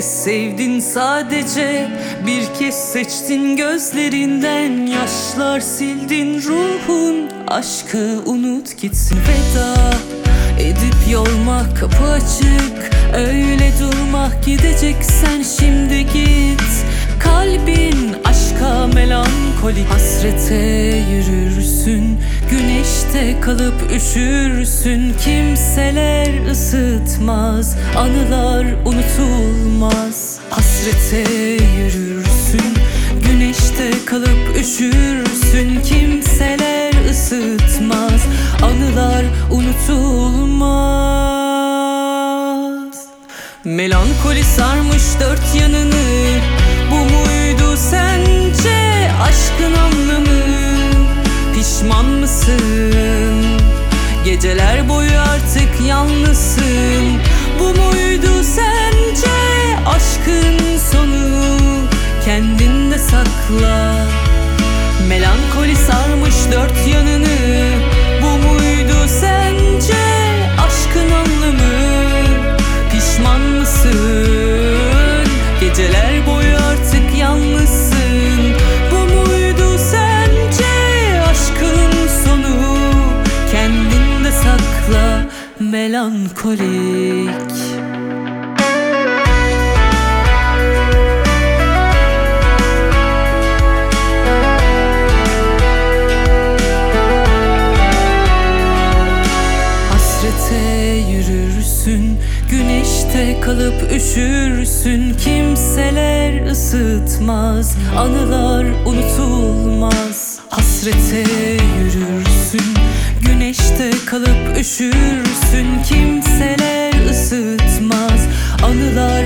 kez sevdin sadece, bir kez seçtin gözlerinden yaşlar sildin, ruhun aşkı unut gitsin. Veda edip yolma, kapı açık, öyle durma, gideceksen şimdi git. Kalbin aşka melankolik, hasrete yürürsün, güneşte kalıp üşürsün. Kimseler ısıtmaz, anılar unutulmaz. Hasrete yürürsün, güneşte kalıp üşürsün. Kimseler ısıtmaz, anılar unutulmaz. Melankoli sarmış dört yanını, bu muydu sence aşkın anlamı? Pişman mısın? Geceler boyu artık yalnızsın. Bu muydu sence aşkın sonu? Kendinde sakla. Melankoli sarmış dört yanını, bu muydu sence aşkın anlamı? Pişman mısın? Geceler boyu artık yalnızsın. Bu muydu sence aşkın sonu? Kendinde sakla, melankolik. Yürürsün, güneşte kalıp üşürsün. Kimseler ısıtmaz, anılar unutulmaz. Hasrete yürürsün, güneşte kalıp üşürsün. Kimseler ısıtmaz, anılar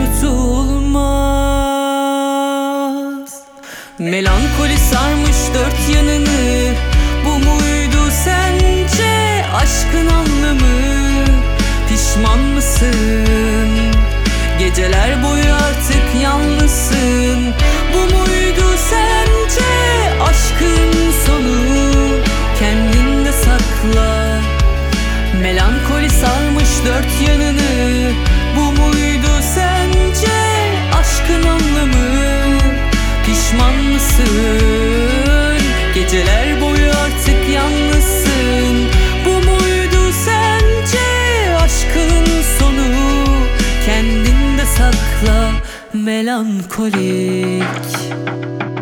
unutulmaz. Melankoli sarmış dört yanını, bu muydu sence aşkın anlamı? Pişman mısın? Geceler boyu artık yalnızsın. Bu muydu sence aşkın sonu? Kendinde sakla. Melankoli sarmış dört yanını, bu muydu sence aşkın anlamı? Pişman mısın? Geceler boyu artık yalnızsın. Bu muydu sence aşkın sonu? Kendinde sakla, melankolik.